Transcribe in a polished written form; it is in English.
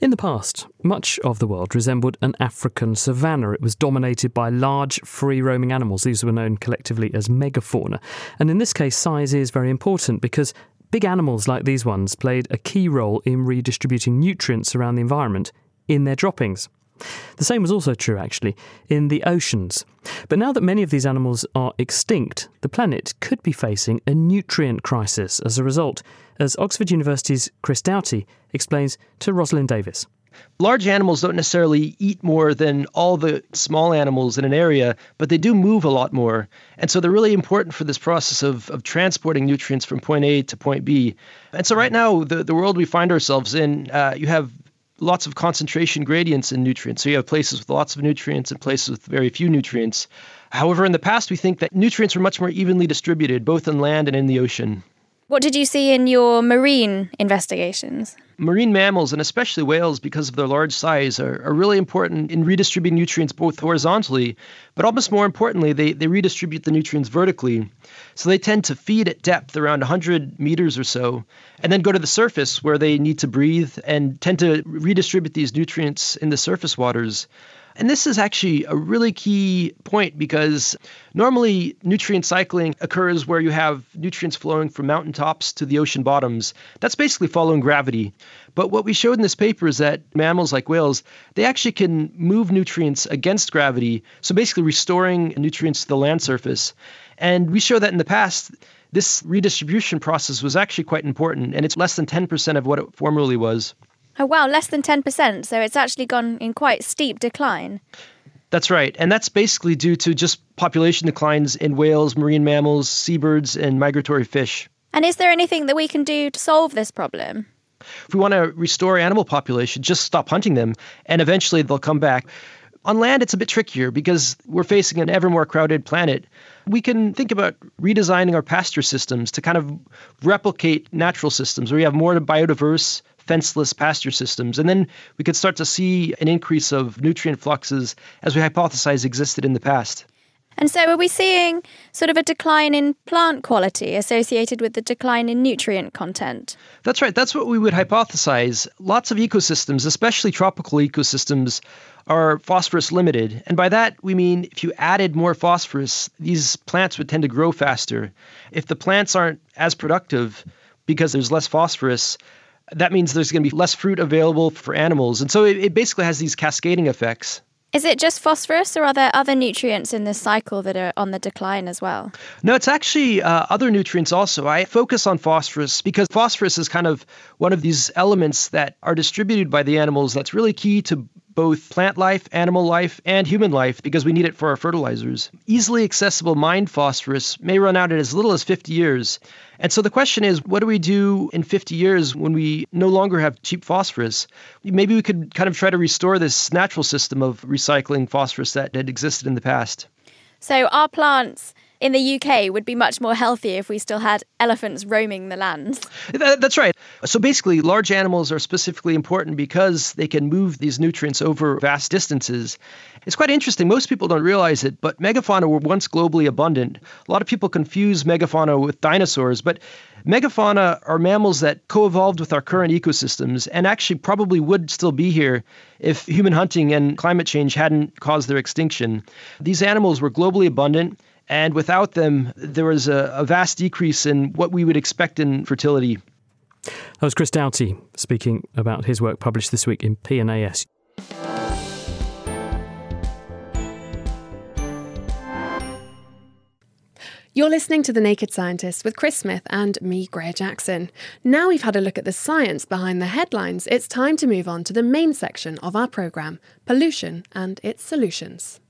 In the past, much of the world resembled an African savanna. It was dominated by large, free-roaming animals. These were known collectively as megafauna. And in this case, size is very important because big animals like these ones played a key role in redistributing nutrients around the environment in their droppings. The same was also true, actually, in the oceans. But now that many of these animals are extinct, the planet could be facing a nutrient crisis as a result, as Oxford University's Chris Doughty explains to Rosalind Davis. Large animals don't necessarily eat more than all the small animals in an area, but they do move a lot more. And so they're really important for this process of transporting nutrients from point A to point B. And so right now, the world we find ourselves in, you have lots of concentration gradients in nutrients. So you have places with lots of nutrients and places with very few nutrients. However, in the past, we think that nutrients were much more evenly distributed, both on land and in the ocean. What did you see in your marine investigations? Marine mammals, and especially whales, because of their large size, are really important in redistributing nutrients both horizontally, but almost more importantly, they redistribute the nutrients vertically. So they tend to feed at depth around 100 meters or so, and then go to the surface where they need to breathe and tend to redistribute these nutrients in the surface waters. And this is actually a really key point because normally nutrient cycling occurs where you have nutrients flowing from mountaintops to the ocean bottoms. That's basically following gravity. But what we showed in this paper is that mammals like whales, they actually can move nutrients against gravity, so basically restoring nutrients to the land surface. And we show that in the past, this redistribution process was actually quite important, and it's less than 10% of what it formerly was. Oh, wow, less than 10%. So it's actually gone in quite steep decline. That's right. And that's basically due to just population declines in whales, marine mammals, seabirds, and migratory fish. And is there anything that we can do to solve this problem? If we want to restore animal population, just stop hunting them, and eventually they'll come back. On land, it's a bit trickier because we're facing an ever more crowded planet. We can think about redesigning our pasture systems to kind of replicate natural systems where you have more biodiverse, fenceless pasture systems. And then we could start to see an increase of nutrient fluxes as we hypothesize existed in the past. And so are we seeing sort of a decline in plant quality associated with the decline in nutrient content? That's right. That's what we would hypothesize. Lots of ecosystems, especially tropical ecosystems, are phosphorus limited. And by that, we mean if you added more phosphorus, these plants would tend to grow faster. If the plants aren't as productive because there's less phosphorus, that means there's going to be less fruit available for animals. And so it basically has these cascading effects. Is it just phosphorus or are there other nutrients in this cycle that are on the decline as well? No, it's actually other nutrients also. I focus on phosphorus because phosphorus is kind of one of these elements that are distributed by the animals that's really key to both plant life, animal life, and human life because we need it for our fertilizers. Easily accessible mined phosphorus may run out in as little as 50 years. And so the question is, what do we do in 50 years when we no longer have cheap phosphorus? Maybe we could kind of try to restore this natural system of recycling phosphorus that had existed in the past. So our plants in the UK would be much more healthy if we still had elephants roaming the lands. That's right. So basically, large animals are specifically important because they can move these nutrients over vast distances. It's quite interesting. Most people don't realize it, but megafauna were once globally abundant. A lot of people confuse megafauna with dinosaurs, but megafauna are mammals that co-evolved with our current ecosystems and actually probably would still be here if human hunting and climate change hadn't caused their extinction. These animals were globally abundant, and without them, there was a vast decrease in what we would expect in fertility. That was Chris Doughty speaking about his work published this week in PNAS. You're listening to The Naked Scientist with Chris Smith and me, Greer Jackson. Now we've had a look at the science behind the headlines, it's time to move on to the main section of our programme, pollution and its solutions.